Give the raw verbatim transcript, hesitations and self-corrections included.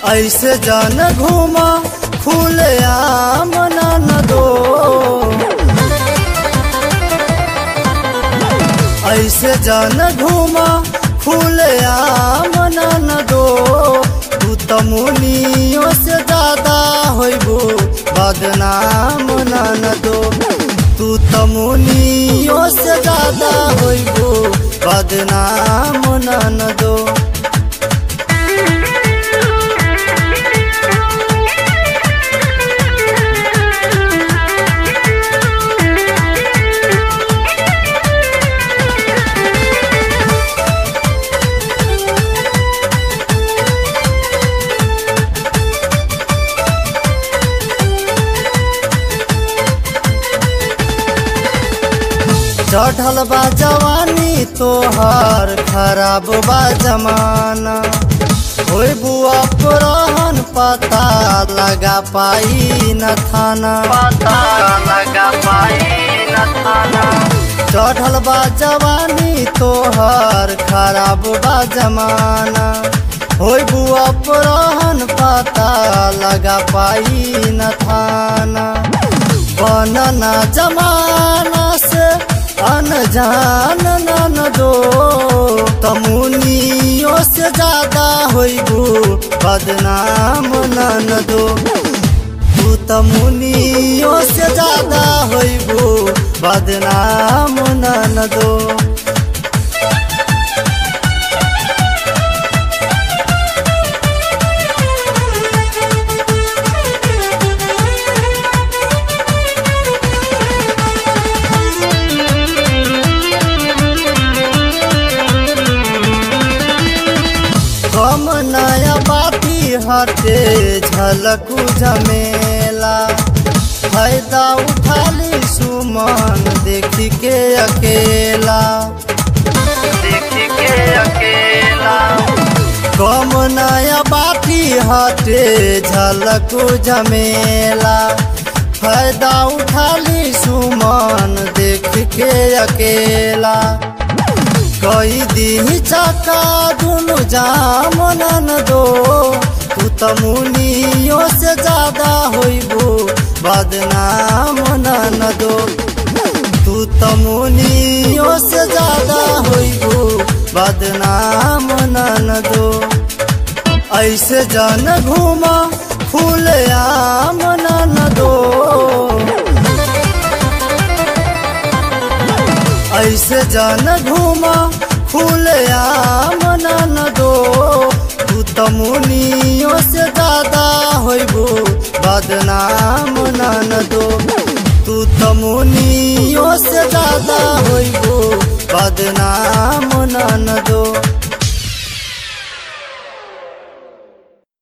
ऐसे जान घूमा खुले आम न दो, ऐसे जान घूमा खुले आम न दो। तू तो मुनियों से ज्यादा होइबू बदनाम न दो, तू तो मुनियों से ज्यादा होइबू बदनाम न दो। चढ़ल बा जवानी तोहर खराब बा जमाना, होई बुआ पुरहन पता लगा पाई न थाना, पता लगा पाई न थाना। चढ़ल बा जवानी तोहर खराब बा जमाना, होई बुआ पुरहन पता लगा पाई न थाना। बनना जमाना से अनजान न दो, तमुनियों से ज्यादा होइबू बदनाम न दो, तू तमुनियों से ज्यादा होइबू बदनाम न दो। हम नया बाती हटे झलकू झमेला, फायदा उठा ली सुमन देखी के अकेला, देखी के अकेला। कम नया बाती हटे झलकू झमेला, फायदा उठा ली सुमन देखी के अकेला। कई दिन चका दुनु जाम न दो, तू तो मुनियों से ज्यादा होइबू बदनाम न दो, तू तो मुनियों से ज्यादा होइबू बदनाम न दो। ऐसे जान घूमा खुले आम न दो, ऐसे जान घूमा खुले आम न दो, तू तो मुनियों से ज्यादा होइबू बदनाम न दो, तू तो मुनियों से ज्यादा होइबू बदनाम न दो।